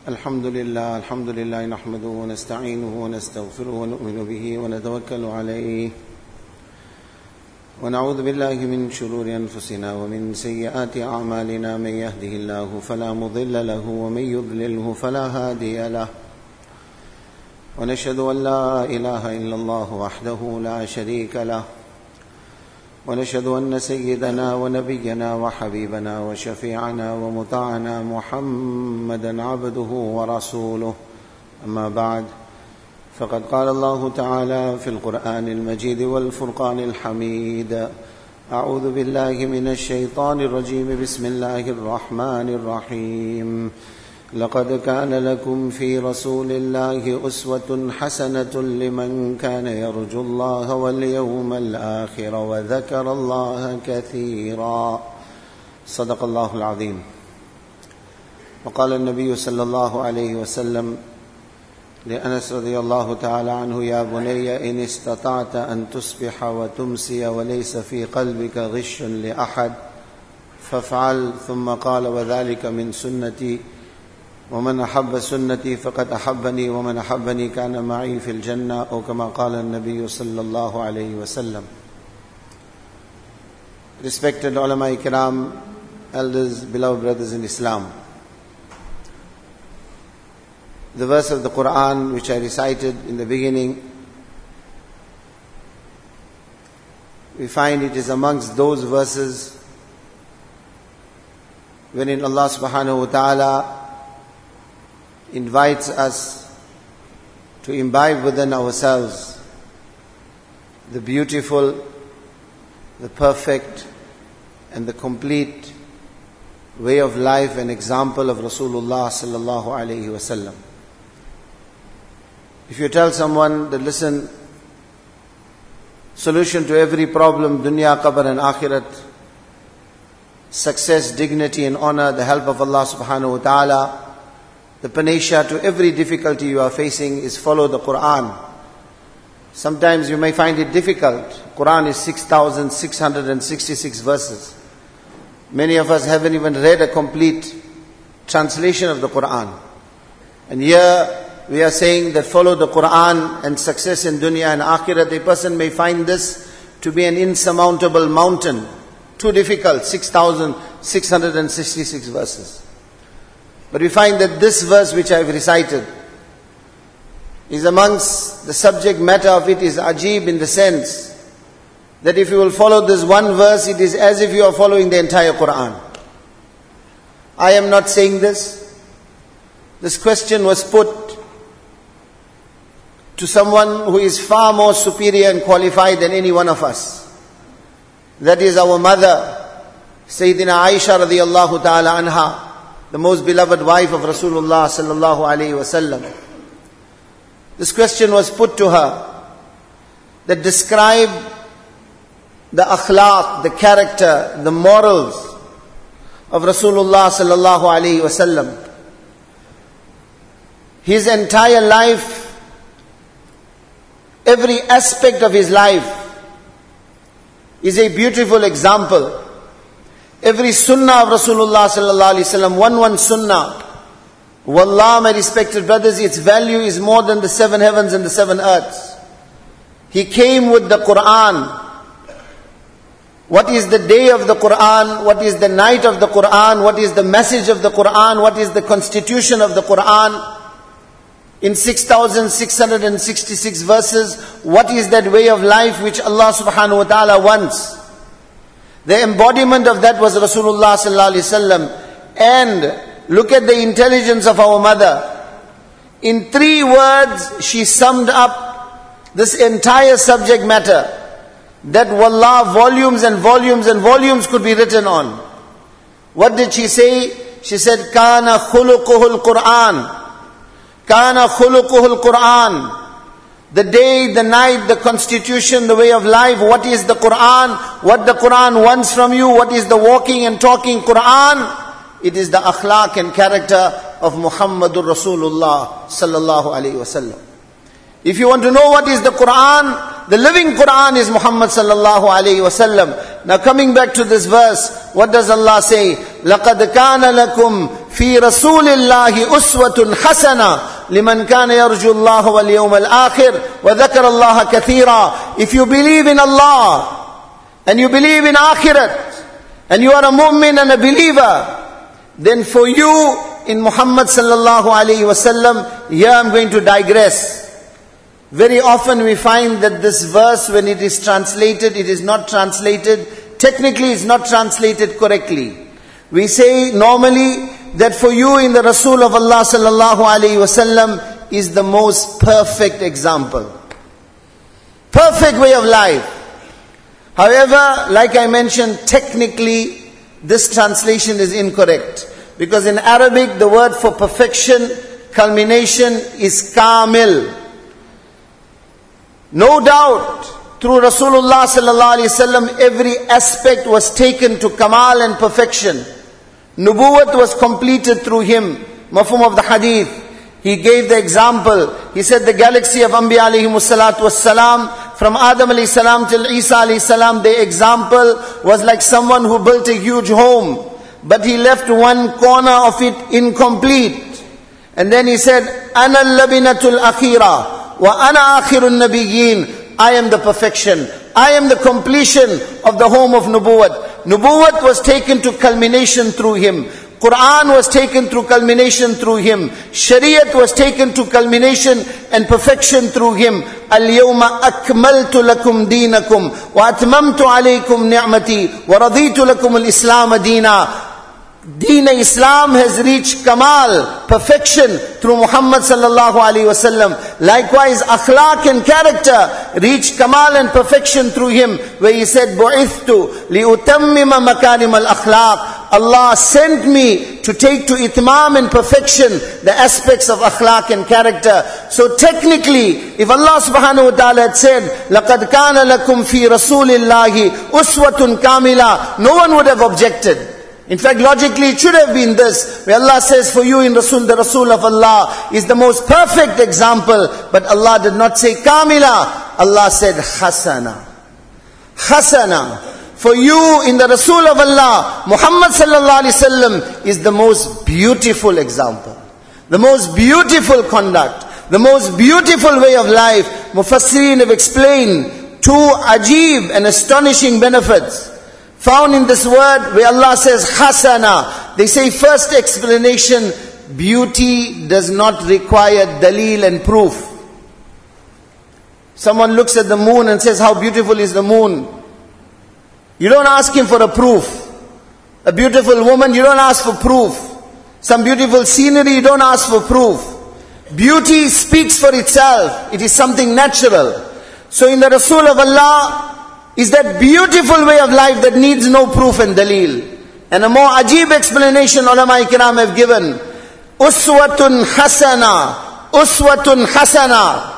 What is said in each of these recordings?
الحمد لله نحمده ونستعينه ونستغفره ونؤمن به ونتوكل عليه ونعوذ بالله من شرور أنفسنا ومن سيئات أعمالنا من يهده الله فلا مضل له ومن يضلله فلا هادي له ونشهد أن لا إله إلا الله وحده لا شريك له ونشهد أن سيدنا ونبينا وحبيبنا وشفيعنا ومطاعنا محمدا عبده ورسوله أما بعد فقد قال الله تعالى في القرآن المجيد والفرقان الحميد أعوذ بالله من الشيطان الرجيم بسم الله الرحمن الرحيم لقد كان لكم في رسول الله أسوة حسنة لمن كان يرجو الله واليوم الآخر وذكر الله كثيرا صدق الله العظيم. وقال النبي صلى الله عليه وسلم لأنس رضي الله تعالى عنه يا بني إن استطعت أن تصبح وتمسي وليس في قلبك غش لأحد فافعل. ثم قال وذلك من سنتي ومن أحب سنتي فقد أحبني ومن أحبني كان معي في الجنة أو كما قال النبي صلى الله عليه وسلم. Respected ulama ikram, elders, beloved brothers in Islam, the verse of the Quran which I recited in the beginning, we find it is amongst those verses wherein Allah subhanahu wa ta'ala invites us to imbibe within ourselves the beautiful, the perfect and the complete way of life and example of Rasulullah sallallahu alaihi wasallam. If you tell someone that listen, solution to every problem, dunya, qabr and akhirat, success, dignity and honor, the help of Allah subhanahu wa ta'ala, the panacea to every difficulty you are facing is follow the Quran. Sometimes you may find it difficult. Quran is 6,666 verses. Many of us haven't even read a complete translation of the Quran. And here we are saying that follow the Quran and success in dunya and akhirat. A person may find this to be an insurmountable mountain. Too difficult, 6,666 verses. But we find that this verse which I have recited is amongst the subject matter of it is ajib in the sense that if you will follow this one verse, it is as if you are following the entire Quran. I am not saying this. This question was put to someone who is far more superior and qualified than any one of us. That is our mother, Sayyidina Aisha radiyallahu ta'ala anha, the most beloved wife of Rasulullah sallallahu alaihi wasallam. This question was put to her that describe the akhlaq, the character, the morals of Rasulullah sallallahu alaihi wasallam. His entire life, every aspect of his life is a beautiful example. Every sunnah of Rasulullah sallallahu alaihi wasallam, one sunnah. Wallah, my respected brothers, its value is more than the 7 heavens and the 7 earths. He came with the Quran. What is the day of the Quran? What is the night of the Quran? What is the message of the Quran? What is the constitution of the Quran? In 6,666 verses, what is that way of life which Allah subhanahu wa ta'ala wants? The embodiment of that was Rasulullah sallallahu alaihi wasallam. And look at the intelligence of our mother. In 3 words, she summed up this entire subject matter. That wallah, volumes and volumes and volumes could be written on. What did she say? She said, Kana khuluquhul Quran. Kana khuluquhul Quran. The day, the night, the constitution, the way of life. What is the Quran? What the Quran wants from you? What is the walking and talking Quran? It is the akhlaq and character of Muhammadur Rasulullah sallallahu alaihi wasallam. If you want to know what is the Quran, the living Quran is Muhammad sallallahu alaihi wasallam. Now coming back to this verse, what does Allah say? لَقَدْ كَانَ لَكُمْ في رسول الله أسوة حسنة لمن كان يرجو الله واليوم الآخر وذكر الله كثيرا. If you believe in Allah and you believe in Akhirat and you are a mu'min and a believer, then for you in Muhammad sallallahu alayhi wasallam, here I'm going to digress. Very often we find that this verse, when it is translated, it is not translated, technically it's not translated correctly. We say normally that for you in the Rasul of Allah sallallahu alayhi wasallam is the most perfect example. Perfect way of life. However, like I mentioned, technically this translation is incorrect. Because in Arabic, the word for perfection, culmination is kamil. No doubt, through Rasulullah sallallahu alaihi wasallam, every aspect was taken to kamal and perfection. Nubuwwat was completed through him. Mafhum of the hadith. He gave the example. He said the galaxy of Anbiya alayhimus salatu wassalam, from Adam alayhi salam till Isa alayhi salam, the example was like someone who built a huge home, but he left one corner of it incomplete. And then he said, Ana al-labinatul akhira, wa ana akhirun nabiyyin. I am the perfection. I am the completion of the home of Nubuwwat. Nubuwwat was taken to culmination through him. Quran was taken through culmination through him. Shariat was taken to culmination and perfection through him. Al-yawma akmaltu lakum deenakum wa atmamtu alaykum ni'mati wa raditu lakum al-islam deena. Deen Islam has reached kamal, perfection through Muhammad sallallahu alaihi wasallam. Likewise, akhlaq and character reached kamal and perfection through him, where he said, "Bu'ithtu li'utammima makarim al-akhlaq." Allah sent me to take to itmam and perfection the aspects of akhlaq and character. So technically, if Allah subhanahu wa ta'ala had said, "Laqad kana lakum fi rasulillahi uswatun kamila," no one would have objected. In fact, logically it should have been this, where Allah says for you in Rasul, the Rasul of Allah is the most perfect example. But Allah did not say kamila. Allah said hasana. Hasana. For you in the Rasul of Allah, Muhammad sallallahu alaihi wasallam is the most beautiful example. The most beautiful conduct. The most beautiful way of life. Mufassirin have explained two ajib and astonishing benefits found in this word where Allah says hasana. They say first explanation, beauty does not require dalil and proof. Someone looks at the moon and says, how beautiful is the moon? You don't ask him for a proof. A beautiful woman, you don't ask for proof. Some beautiful scenery, you don't ask for proof. Beauty speaks for itself. It is something natural. So in the Rasul of Allah is that beautiful way of life that needs no proof and dalil. And a more ajib explanation ulama ikram have given. Uswatun hasana. Uswatun hasana.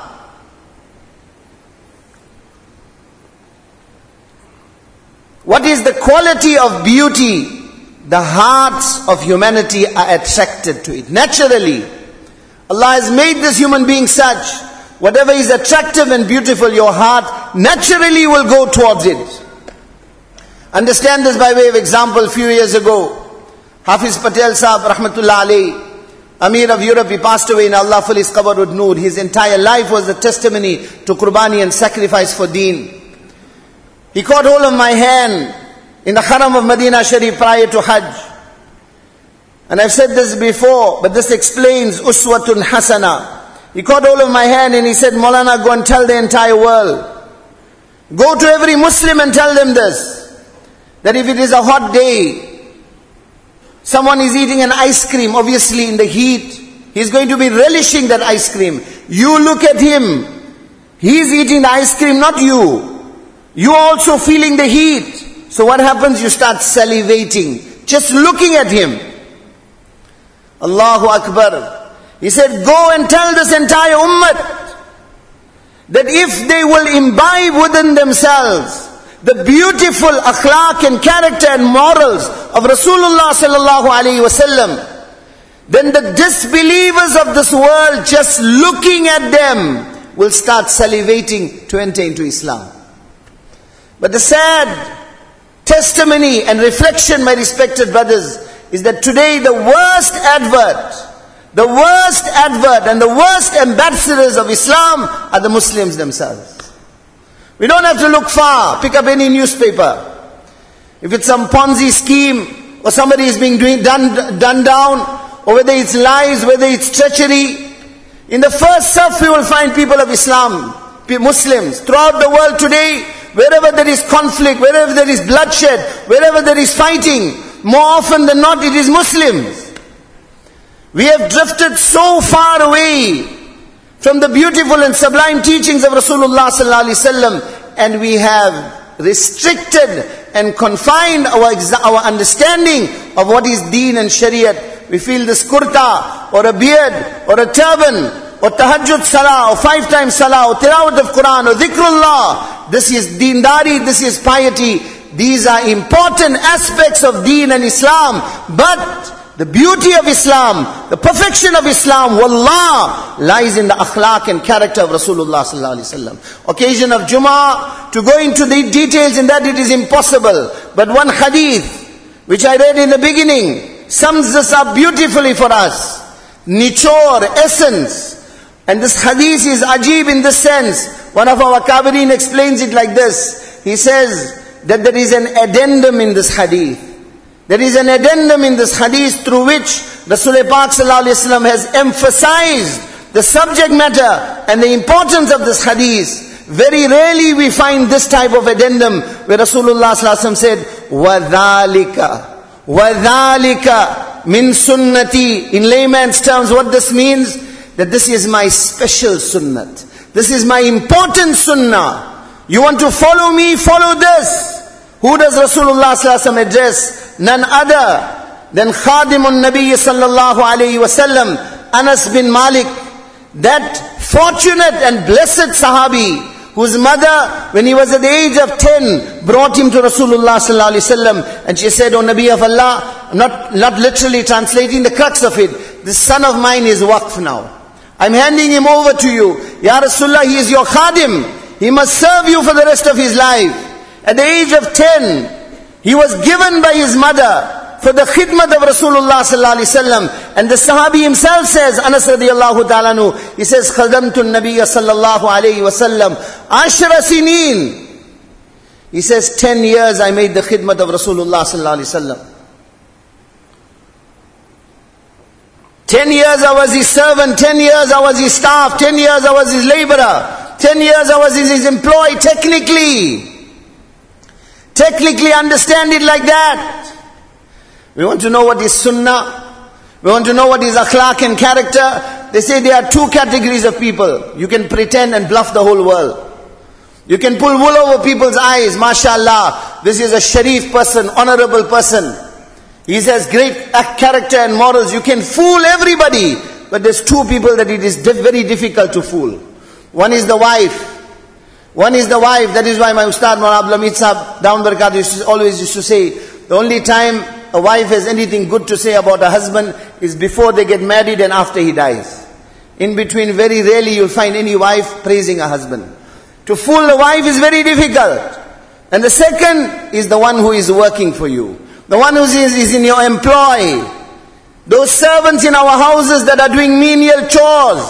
What is the quality of beauty? The hearts of humanity are attracted to it. Naturally. Allah has made this human being such. Whatever is attractive and beautiful, your heart naturally will go towards it. Understand this by way of example. A few years ago, Hafiz Patel Sahab, rahmatullah alayhi, Amir of Europe, he passed away in Allah full his qabr with noor. His entire life was a testimony to qurbani and sacrifice for deen. He caught hold of my hand in the Haram of Medina Sharif prior to Hajj. And I've said this before, but this explains uswatun hasana. He caught hold of my hand and he said, Maulana, go and tell the entire world. Go to every Muslim and tell them this. That if it is a hot day, someone is eating an ice cream, obviously in the heat, he's going to be relishing that ice cream. You look at him. He's eating the ice cream, not you. You are also feeling the heat. So what happens? You start salivating. Just looking at him. Allahu Akbar. He said, go and tell this entire ummah that if they will imbibe within themselves the beautiful akhlaq and character and morals of Rasulullah sallallahu alaihi wasallam, then the disbelievers of this world, just looking at them, will start salivating to enter into Islam. But the sad testimony and reflection, my respected brothers, is that today the worst advert and the worst ambassadors of Islam are the Muslims themselves. We don't have to look far. Pick up any newspaper. If it's some Ponzi scheme, or somebody is being done down, or whether it's lies, whether it's treachery, in the first surf we will find people of Islam, Muslims. Throughout the world today, wherever there is conflict, wherever there is bloodshed, wherever there is fighting, more often than not it is Muslims. We have drifted so far away from the beautiful and sublime teachings of Rasulullah sallallahu alaihi wasallam, and we have restricted and confined our understanding of what is deen and shariat. We feel this kurta, or a beard, or a turban, or tahajjud salah, or 5 times salah, or tilawat of Quran, or dhikrullah. This is deendari, this is piety. These are important aspects of deen and Islam. But the beauty of Islam, the perfection of Islam, wallah, lies in the akhlaq and character of Rasulullah sallallahu alaihi wasallam. Occasion of Jummah, to go into the details in that it is impossible. But one hadith, which I read in the beginning, sums this up beautifully for us. Nichor, essence. And this hadith is ajib in this sense. One of our Kabirin explains it like this. He says that there is an addendum in this hadith. There is an addendum in this hadith through which Rasulullah Pak sallallahu alaihi wasallam has emphasized the subject matter and the importance of this hadith. Very rarely we find this type of addendum where Rasulullah sallallahu alaihi wasallam said, وَذَلِكَ min sunnati. In layman's terms, what this means? That this is my special sunnat. This is my important sunnah. You want to follow me? Follow this. Who does Rasulullah sallallahu alaihi wasallam address? None other than Khadimun Nabi sallallahu alaihi wasallam, Anas bin Malik, that fortunate and blessed Sahabi, whose mother, when he was at the age of 10, brought him to Rasulullah sallallahu alaihi wasallam, and she said, "O Nabi of Allah," not literally translating the crux of it, "This son of mine is waqf now. I'm handing him over to you. Ya Rasulullah, he is your khadim. He must serve you for the rest of his life." At the age of 10, he was given by his mother for the khidmat of Rasulullah sallallahu alaihi wasallam. And the Sahabi himself says, Anas radiyallahu ta'ala anhu, he says, "Khadamtu an-Nabiyya sallallahu alaihi wasallam 10 sinin." He says, 10 years I made the khidmat of Rasulullah sallallahu alaihi wasallam. 10 years I was his servant, 10 years I was his staff, 10 years I was his laborer, 10 years I was his employee. Technically understand it like that. We want to know what is sunnah. We want to know what is akhlaq and character. They say there are 2 categories of people. You can pretend and bluff the whole world. You can pull wool over people's eyes. MashaAllah, this is a sharif person, honorable person. He has great character and morals. You can fool everybody. But there's 2 people that it is very difficult to fool. One is the wife. That is why my Ustad Maulana Abdul Hamid Sahab down Barakat always used to say, the only time a wife has anything good to say about her husband is before they get married and after he dies. In between, very rarely you'll find any wife praising her husband. To fool the wife is very difficult. And the second is the one who is working for you. The one who is in your employ. Those servants in our houses that are doing menial chores.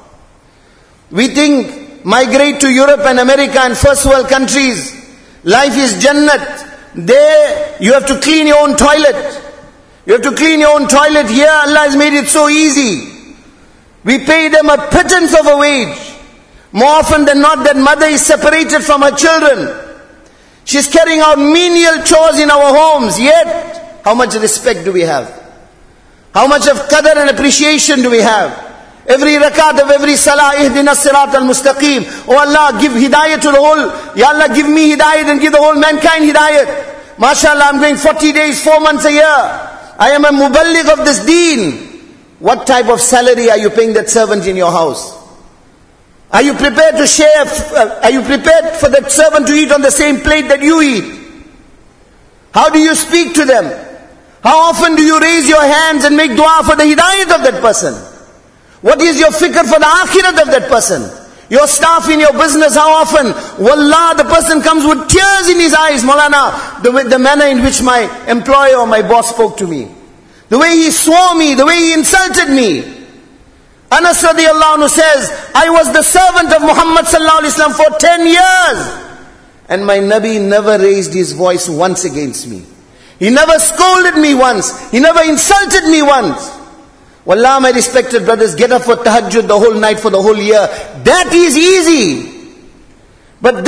We think, migrate to Europe and America and first world countries. Life is Jannat. There, you have to clean your own toilet. You have to clean your own toilet. Here, Allah has made it so easy. We pay them a pittance of a wage. More often than not, that mother is separated from her children. She's carrying out menial chores in our homes. Yet, how much respect do we have? How much of qadr and appreciation do we have? Every rakat of every salah, ihdina sirat al-mustaqim. Oh Allah, give hidayat to the whole. Ya Allah, give me hidayat and give the whole mankind hidayat. MashaAllah, I'm going 40 days, 4 months a year. I am a muballigh of this deen. What type of salary are you paying that servant in your house? Are you prepared to share? Are you prepared for that servant to eat on the same plate that you eat? How do you speak to them? How often do you raise your hands and make dua for the hidayat of that person? What is your fikr for the akhirat of that person? Your staff in your business, how often? Wallah, the person comes with tears in his eyes. Maulana, the manner in which my employer or my boss spoke to me. the way he swore me, the way he insulted me. Anas radiallahu anhu says, I was the servant of Muhammad sallallahu alaihi wasallam for 10 years. And my Nabi never raised his voice once against me. He never scolded me once. He never insulted me once. Wallah, my respected brothers, get up for tahajjud the whole night for the whole year. That is easy. But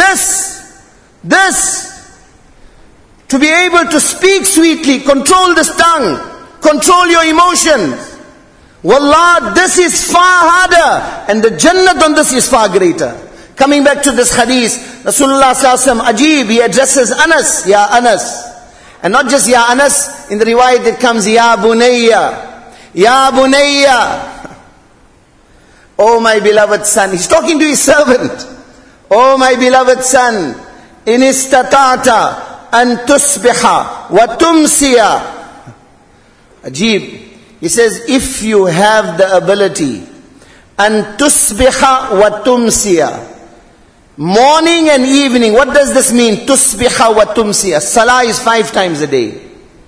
this, to be able to speak sweetly, control this tongue, control your emotions. Wallah, this is far harder. And the Jannat on this is far greater. Coming back to this hadith, Rasulullah sallallahu alaihi wasallam, Ajib, he addresses Anas, Ya Anas. And not just Ya Anas, in the riwayat it comes, Ya Bunayya, Ya Bunayya. Oh my beloved son. He's talking to his servant. Oh my beloved son, in istata'ta an tusbiha wa tumsiya. Ajib. He says, if you have the ability, an tusbiha wa tumsiya, morning and evening. What does this mean? Tusbiha wa tumsiya. Salah is 5 times a day.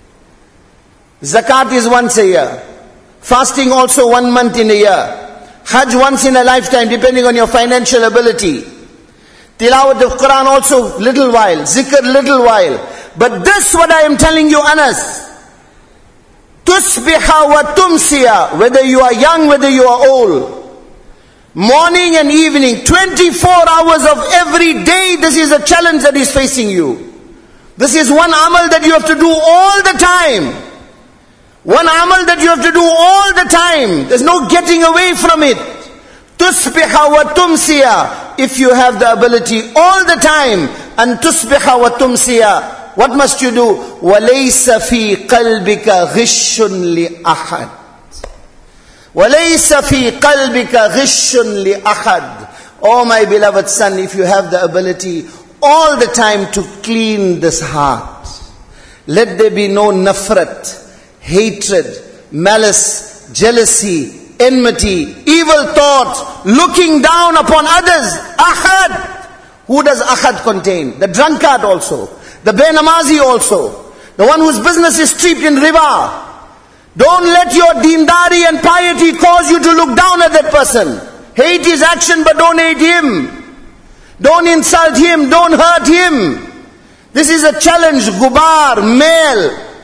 Zakat is once a year. Fasting also 1 month in a year. Hajj once in a lifetime, depending on your financial ability. Tilawat of Quran also little while. Zikr little while. But this what I am telling you, Anas. Tusbiha wa tumsiya. Whether you are young, whether you are old. Morning and evening, 24 hours of every day, this is a challenge that is facing you. This is one amal that you have to do all the time. One amal that you have to do all the time. There's no getting away from it. Tusbiha wa tumsiya. If you have the ability all the time, and tusbiha wa tumsiya, what must you do? وَلَيْسَ فِي قَلْبِكَ غِشٌّ لِأَحَدٍ. وَلَيْسَ فِي قَلْبِكَ غِشٌّ لِأَحَدٍ. Oh my beloved son, if you have the ability all the time to clean this heart, let there be no nafrat, hatred, malice, jealousy, enmity, evil thought, looking down upon others. Ahad. Who does ahad contain? The drunkard also. The benamazi also. The one whose business is steeped in riba. Don't let your deendari and piety cause you to look down at that person. Hate his action, but don't hate him. Don't insult him, don't hurt him. This is a challenge. Gubar, male,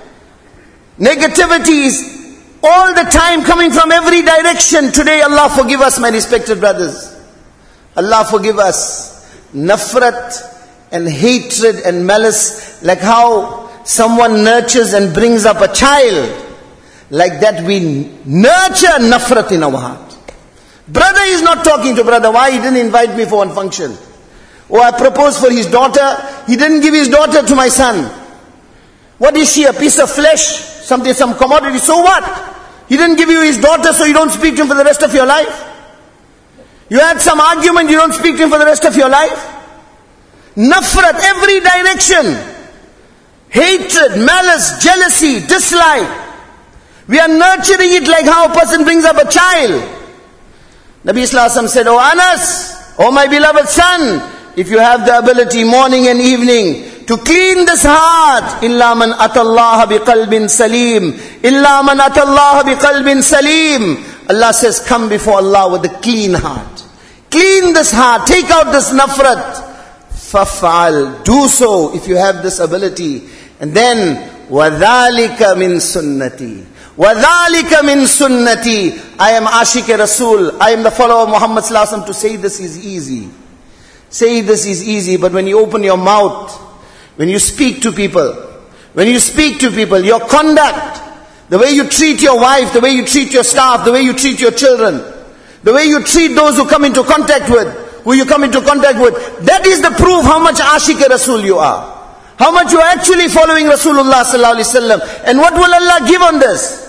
negativities, all the time coming from every direction. Today, Allah forgive us, my respected brothers. Allah forgive us. Nafrat and hatred and malice, like how someone nurtures and brings up a child. Like that we nurture nafrat in our heart. Brother is not talking to brother. Why? He didn't invite me for one function. Oh, I proposed for his daughter. He didn't give his daughter to my son. What is she? A piece of flesh? Something, some commodity. So what? He didn't give you his daughter, so you don't speak to him for the rest of your life. You had some argument, you don't speak to him for the rest of your life. Nafrat, every direction. Hatred, malice, jealousy, dislike. We are nurturing it like how a person brings up a child. Nabi Sallallahu Alaihi Wasallam said, Oh Anas, oh my beloved son, if you have the ability morning and evening to clean this heart, illa man atallaha biqalbin salim, illa man atallaha biqalbin salim. Allah says, come before Allah with a clean heart. Clean this heart, take out this nafrat. Faf'al, do so if you have this ability. And then, وَذَلِكَ مِن سُنَّتِي. وَذَلِكَ مِن سُنَّتِي. I am Ashik Rasul. I am the follower of Muhammad Sallallahu Alaihi Wasallam. To say this is easy. Say this is easy, but when you open your mouth, when you speak to people, your conduct, the way you treat your wife, the way you treat your staff, the way you treat your children, the way you treat those who come into contact with, that is the proof how much Ashik Rasul you are. How much you are actually following Rasulullah Sallallahu Alaihi Wasallam. And what will Allah give on this?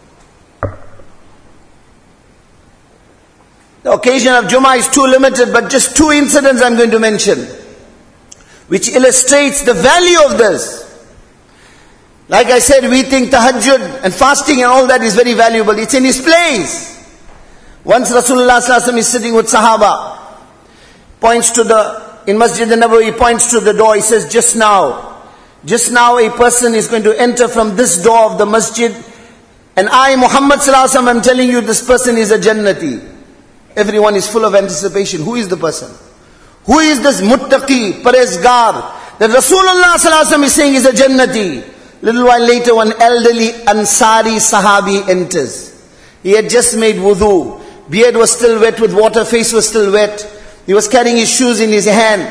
The occasion of Jummah is too limited, but just 2 incidents I'm going to mention, which illustrates the value of this. Like I said, we think tahajjud and fasting and all that is very valuable. It's in its place. Once Rasulullah Sallallahu Alaihi Wasallam is sitting with Sahaba, in Masjid al-Nabawi, points to the door. He says, just now a person is going to enter from this door of the masjid And I, Muhammad sallallahu alaihi wasallam, am telling you this person is a Jannati. Everyone is full of anticipation. Who is the person? Who is this Muttaqi, Parezgar, that Rasulullah sallallahu alaihi wasallam is saying is a Jannati? Little while later, one elderly Ansari Sahabi enters. He had just made wudu. Beard was still wet with water, face was still wet. He was carrying his shoes in his hand.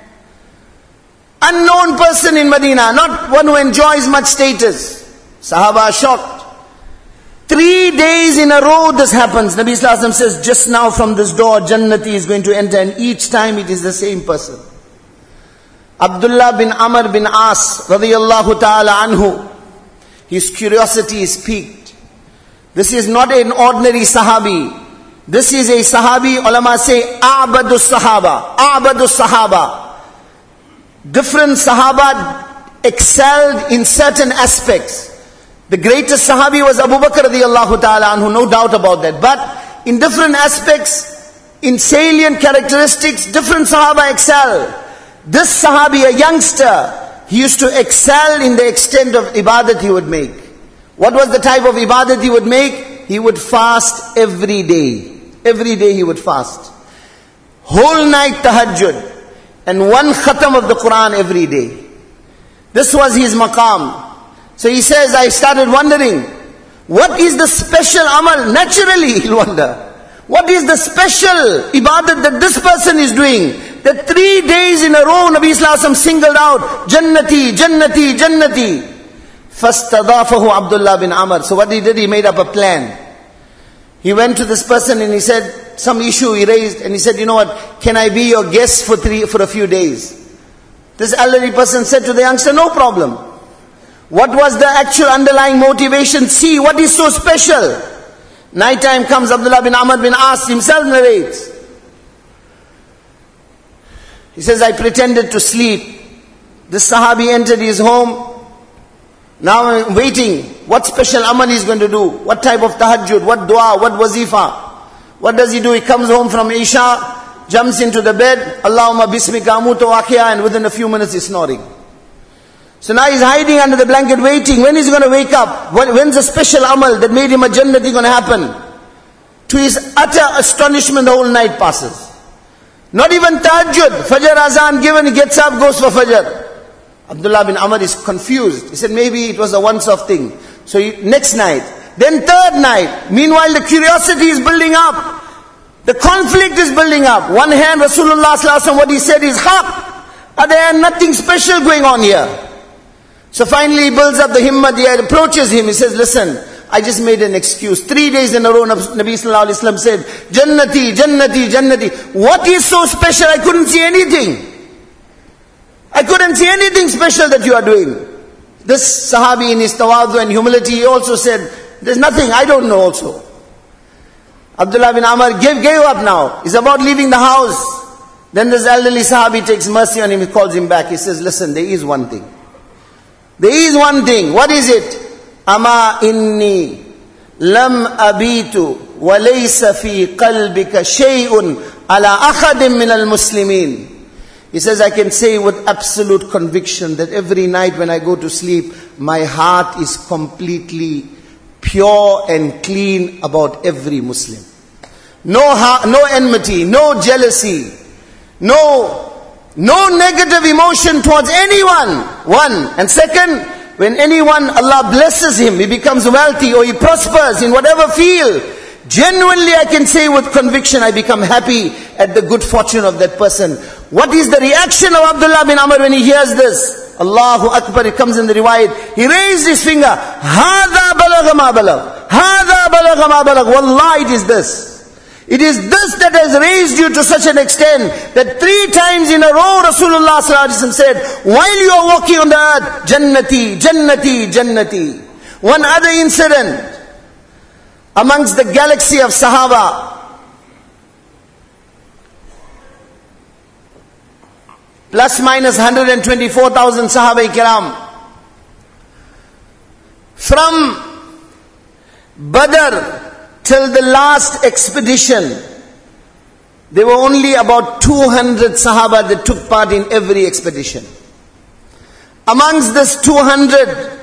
Unknown person in Medina, not one who enjoys much status. Sahaba are shocked. 3 days in a row this happens. Nabi Sallallahu Alaihi Wasallam says, just now from this door, Jannati is going to enter, and each time it is the same person. Abdullah bin Amr bin As, radiyallahu ta'ala anhu, his curiosity is piqued. This is not an ordinary Sahabi. This is a Sahabi, ulama say, A'badu Sahaba. A'badu Sahaba. Different Sahaba excelled in certain aspects. The greatest Sahabi was Abu Bakr radiyallahu ta'ala anhu, no doubt about that. But in different aspects, in salient characteristics, different Sahaba excel. This Sahabi, a youngster, he used to excel in the extent of ibadat he would make. What was the type of ibadat he would make? He would fast every day. Every day he would fast. Whole night tahajjud. And one khatam of the Quran every day. This was his maqam. So he says, I started wondering, what is the special amal? Naturally he'll wonder. What is the special ibadat that this person is doing? That 3 days in a row, Nabi Sallallahu Alaihi Wasallam singled out, Jannati, Jannati, Jannati. Fastadafahu Abdullah bin Amr. So what he did, he made up a plan. He went to this person and he said, some issue he raised, and he said, you know what, can I be your guest for a few days? This elderly person said to the youngster, no problem. What was the actual underlying motivation? See, what is so special? Nighttime comes, Abdullah bin Amr bin As himself narrates. He says, I pretended to sleep. This Sahabi entered his home. Now I'm waiting. What special amal he's going to do? What type of tahajjud? What dua? What wazifa? What does he do? He comes home from Isha, jumps into the bed, Allahumma bismika amutu wa ahya, and within a few minutes he's snoring. So now he's hiding under the blanket waiting. When is he going to wake up? When's the special amal that made him a Jannati going to happen? To his utter astonishment, the whole night passes. Not even tahajjud. Fajr azan given, he gets up, goes for Fajr. Abdullah bin Amr is confused. He said maybe it was a once-off thing. So next night, then third night. Meanwhile the curiosity is building up. The conflict is building up. One hand Rasulullah sallallahu alaihi wasallam, what he said is haq. Other hand, nothing special going on here. So finally he builds up the himmat, he approaches him, he says, listen, I just made an excuse. 3 days in a row, Nabi Sallallahu Alaihi Wasallam said, Jannati, Jannati, Jannati. What is so special? I couldn't see anything. I couldn't see anything special that you are doing. This Sahabi in his tawadu and humility, he also said, there's nothing, I don't know also. Abdullah bin Amr gave up now. He's about leaving the house. Then this elderly Sahabi takes mercy on him, he calls him back. He says, listen, there is one thing. There is one thing. What is it? Ama inni lam abitu wa laysa fi qalbika shay'un ala ahadim min al-muslimin. He says, I can say with absolute conviction that every night when I go to sleep, my heart is completely pure and clean about every Muslim. No enmity, no jealousy, no negative emotion towards anyone. One. And second, when anyone, Allah blesses him, he becomes wealthy or he prospers in whatever field, genuinely I can say with conviction, I become happy at the good fortune of that person. What is the reaction of Abdullah bin Amr when he hears this? Allahu Akbar, it comes in the riwayat. He raised his finger. Hada balagha ma balagh. Hada balagha ma balagh. Wallah, it is this. It is this that has raised you to such an extent that 3 times in a row Rasulullah sallallahu alaihi wasallam said, while you are walking on the earth, Jannati, Jannati, Jannati. One other incident amongst the galaxy of Sahaba. Plus minus 124,000 Sahaba Kiram. From Badr till the last expedition, there were only about 200 Sahaba that took part in every expedition. Amongst this 200,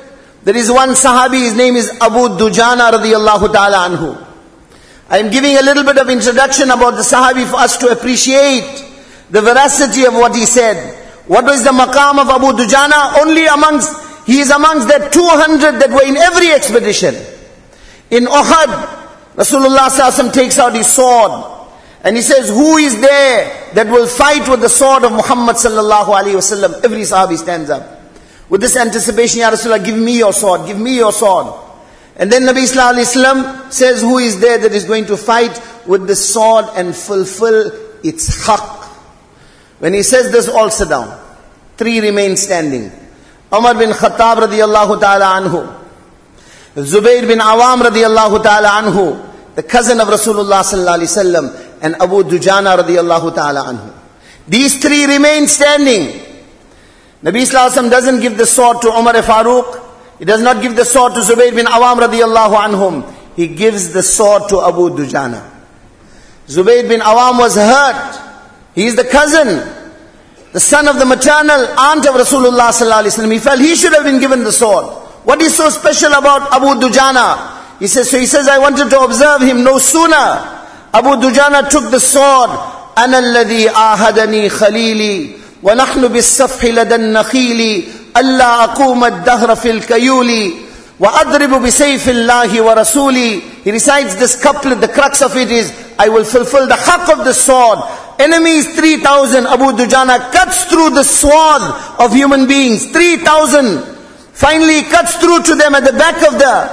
There is one Sahabi, his name is Abu Dujana radiyallahu ta'ala anhu. I am giving a little bit of introduction about the Sahabi for us to appreciate the veracity of what he said. What was the maqam of Abu Dujana? He is amongst the 200 that were in every expedition. In Uhud, Rasulullah sallallahu alaihi wasallam takes out his sword and he says, who is there that will fight with the sword of Muhammad sallallahu alaihi wasallam? Every Sahabi stands up with this anticipation, Ya Rasulullah, give me your sword, give me your sword. And then Nabi sallallahu alaihi wasallam says, who is there that is going to fight with the sword and fulfill its haqq? When he says this, all sit down. 3 remain standing. Umar bin Khattab radiyallahu ta'ala anhu, Zubayr bin Awam radiyallahu ta'ala anhu, the cousin of Rasulullah sallallahu alaihi wasallam, and Abu Dujana radiyallahu ta'ala anhu. These 3 remain standing. Nabi sallallahu alaihi wasallam doesn't give the sword to Umar Farooq. He does not give the sword to Zubayr bin Awam radiyallahu anhum. He gives the sword to Abu Dujana. Zubayr bin Awam was hurt. He is the cousin, the son of the maternal aunt of Rasulullah sallallahu alaihi wasallam. He felt he should have been given the sword. What is so special about Abu Dujana? He says, I wanted to observe him no sooner. Abu Dujana took the sword. أَنَا الَّذِي آهَدَنِي خَلِيلِي وَنَحْنُ بِالصَّفْحِ لَدَى النَّخِيلِ أَلَّا أَقُومَ الدَّهْرَ فِي الْكَيُولِ وَأَضْرِبُ بِسَيْفِ اللَّهِ وَرَسُولِي. He recites this couplet. The crux of it is, I will fulfill the haqq of the sword. Enemies 3,000. Abu Dujana cuts through the swath of human beings. 3,000. Finally cuts through to them at the back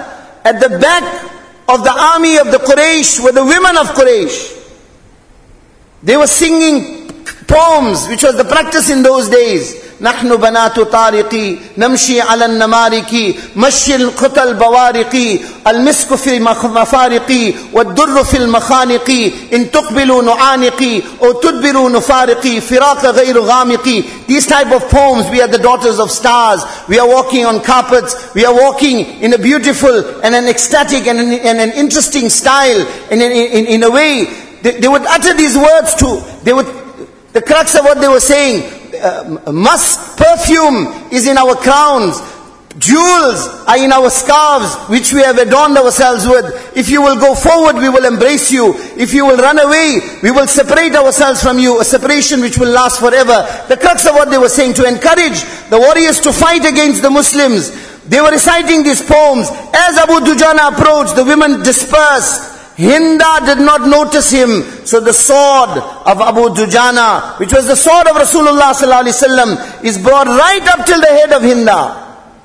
of the army of the Quraysh were the women of Quraysh. They were singing poems, which was the practice in those days. نحن بنات طارقي نمشي على النمارق مشي القطى البوارق المسك في مفارقي والدر في المخانق إن تقبلوا نعانقي أو تدبروا نفارقي فراق غير غامقي. These type of poems, we are the daughters of stars. We are walking on carpets. We are walking in a beautiful and an ecstatic and an interesting style. And in a way, they would utter these words the crux of what they were saying. Musk, perfume is in our crowns. Jewels are in our scarves, which we have adorned ourselves with. If you will go forward, we will embrace you. If you will run away, we will separate ourselves from you. A separation which will last forever. The crux of what they were saying, to encourage the warriors to fight against the Muslims. They were reciting these poems. As Abu Dujana approached, the women dispersed. Hinda did not notice him. So the sword of Abu Dujana, which was the sword of Rasulullah sallallahu alaihi wasallam, is brought right up till the head of Hinda.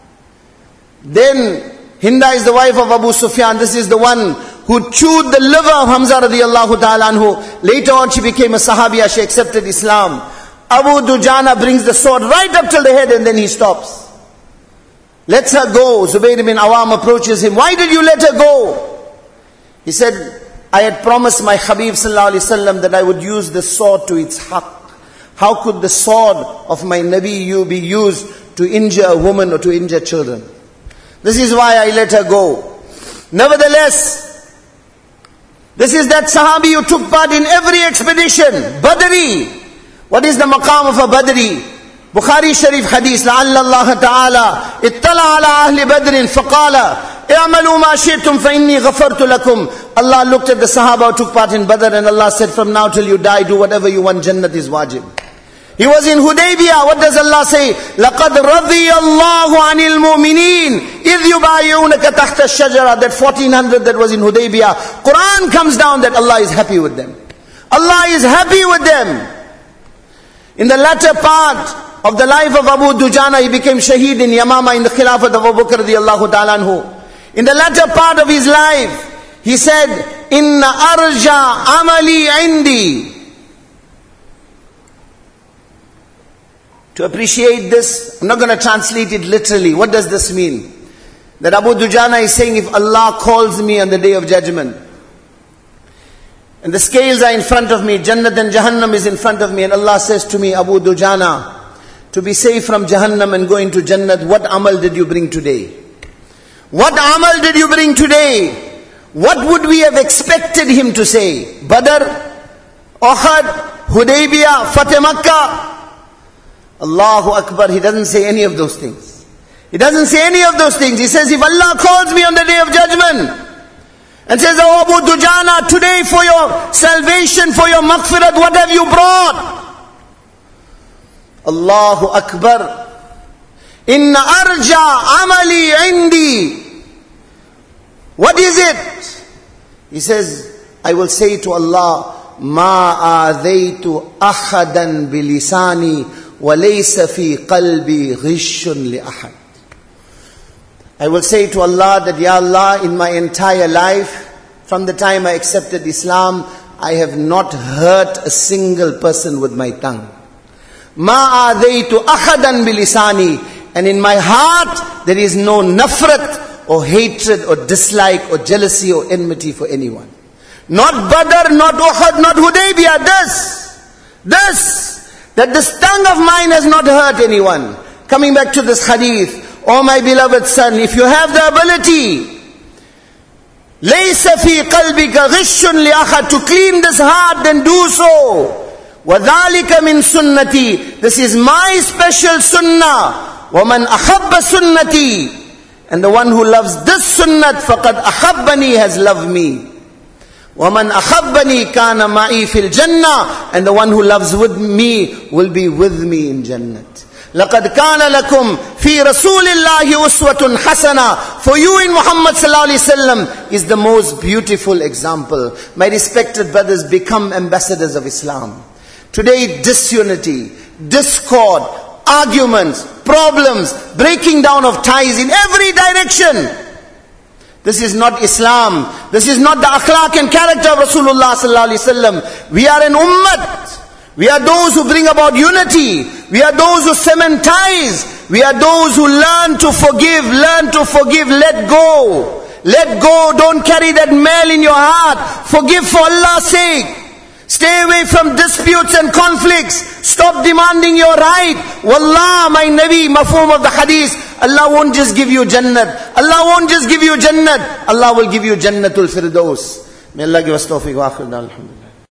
Then Hinda is the wife of Abu Sufyan. This is the one who chewed the liver of Hamza radiyallahu ta'ala anhu. Later on she became a Sahabiya. She accepted Islam. Abu Dujana brings the sword right up till the head and then he stops. Lets her go. Zubayr bin Awam approaches him. Why did you let her go? He said, I had promised my Habib sallallahu alaihi wasallam that I would use the sword to its haqq. How could the sword of my Nabi be used to injure a woman or to injure children? This is why I let her go. Nevertheless, this is that Sahabi who took part in every expedition. Badri. What is the maqam of a Badri? Bukhari Sharif Hadith. لَعَلَّ اللَّهَ تَعَالَى اطَّلَعَ عَلَى أَهْلِ بَدْرٍ فَقَالَ اعملوا ما شئتم فإني غفرت لكم. Allah looked at the Sahaba who took part in Badr and Allah said, from now till you die, do whatever you want, Jannat is wajib. He was in Hudaybiyah. What does Allah say? لَقَدْ رَضِيَ اللَّهُ عَنِ الْمُؤْمِنِينَ إِذْ يُبَايِعُونَكَ تَحْتَ الشَّجَرَةِ. That 1400 that was in Hudaybiyah. Quran comes down that Allah is happy with them. Allah is happy with them. In the latter part of the life of Abu Dujana, he became shaheed in Yamama in the Khilafat of Abu Bakr radiyallahu ta'ala anhu. In the latter part of his life, he said, Inna arja amali indi. To appreciate this, I'm not going to translate it literally. What does this mean? That Abu Dujana is saying, if Allah calls me on the day of judgment, and the scales are in front of me, Jannat and Jahannam is in front of me, and Allah says to me, Abu Dujana, to be safe from Jahannam and go into Jannat, what amal did you bring today? What amal did you bring today? What would we have expected him to say? Badr, Uhud, Hudaybiyah, Fateh Makkah. Allahu Akbar, he doesn't say any of those things. He doesn't say any of those things. He says, if Allah calls me on the day of judgment and says, oh Abu Dujana, today for your salvation, for your maghfirat, what have you brought? Allahu Akbar. Inna arja amali indi. What is it? He says, I will say to Allah, ma aadaytu ahadan bilisani wa laysa fi qalbi ghishun li ahad. I will say to Allah that, Ya Allah, in my entire life, from the time I accepted Islam, I have not hurt a single person with my tongue. Ma aadaytu ahadan bilisani. And in my heart, there is no nafrat or hatred or dislike or jealousy or enmity for anyone. Not Badr, not Uhud, not Hudaybiyah. That this tongue of mine has not hurt anyone. Coming back to this hadith, oh my beloved son, if you have the ability, لَيْسَ فِي قَلْبِكَ غِشٌّ لِأَخَدْ, to clean this heart, then do so. وَذَلِكَ مِن sunnati, this is my special sunnah. وَمَنْ أَحَبَّ sunnati, and the one who loves this sunnat, فَقَدْ أَحَبَّنِي, has loved me. وَمَنْ أَحَبَّنِي كَانَ مَعِي فِي الْجَنَّةِ, and the one who loves with me will be with me in Jannat. لَقَدْ كَانَ لَكُمْ فِي رَسُولِ اللَّهِ أُسْوَةٌ حَسَنَةٌ, for you in Muhammad sallallahu alaihi wasallam is the most beautiful example. My respected brothers, become ambassadors of Islam. Today disunity, discord, arguments, problems, breaking down of ties in every direction. This is not Islam. This is not the akhlaq and character of Rasulullah sallallahu alaihi wasallam. We are an ummat. We are those who bring about unity. We are those who cement ties. We are those who learn to forgive, let go. Let go, don't carry that male in your heart. Forgive for Allah's sake. Stay away from disputes and conflicts. Stop demanding your right. Wallah, my Nabi, mafhum of the hadith, Allah won't just give you Jannat. Allah won't just give you Jannat. Allah will give you Jannatul Firdaus. May Allah give us tawfiq wa akhir. Alhamdulillah.